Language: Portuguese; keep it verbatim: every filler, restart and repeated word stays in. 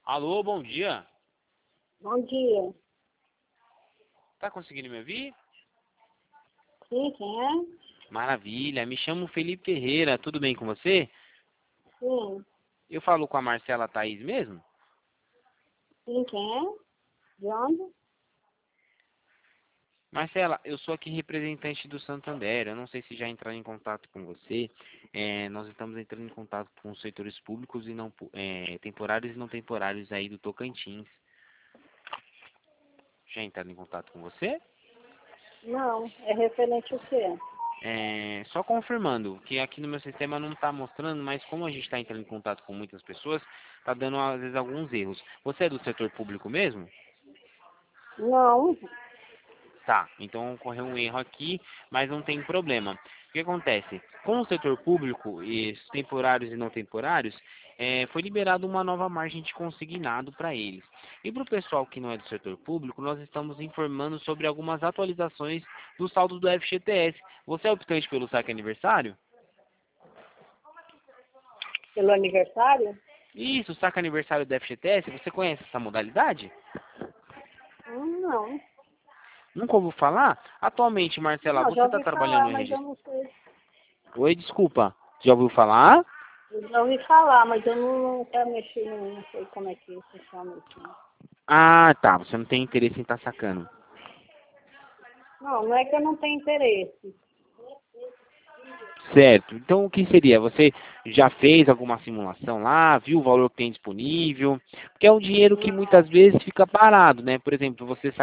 Alô, bom dia. Bom dia. Tá conseguindo me ouvir? Sim, quem é? Maravilha, me chamo Felipe Ferreira, tudo bem com você? Sim. Eu falo com a Marcela Thaís mesmo? Sim, quem é? De onde? Marcela, eu sou aqui representante do Santander, eu não sei se já entraram em contato com você. É, nós estamos entrando em contato com os setores públicos e não pu- é, temporários e não temporários aí do Tocantins. Já entraram em contato com você? Não, é referente ao quê? É, só confirmando que aqui no meu sistema não está mostrando, mas como a gente está entrando em contato com muitas pessoas, está dando às vezes alguns erros. Você é do setor público mesmo? Não. Tá, então ocorreu um erro aqui, mas não tem problema. O que acontece? Com o setor público, e os temporários e não temporários, é, foi liberada uma nova margem de consignado para eles. E para o pessoal que não é do setor público, nós estamos informando sobre algumas atualizações do saldo do F G T S. Você é optante pelo saque aniversário? Pelo aniversário? Isso, o saque aniversário do F G T S, você conhece essa modalidade? Hum, não. Nunca ouviu falar? Atualmente, Marcela, Não, já você está ouvi trabalhando falar, em mas eu registro? não sei. Oi, desculpa. Já ouviu falar? Eu já ouvi falar, mas eu não, não quero mexer, não, não sei como é que funciona isso. Não. Ah, tá. Você não tem interesse em estar sacando. não, não é que eu não tenho interesse. Certo. Então, o que seria? Você já fez alguma simulação lá? Viu o valor que tem disponível? Porque é um dinheiro que Não. muitas vezes fica parado, né? Por exemplo, você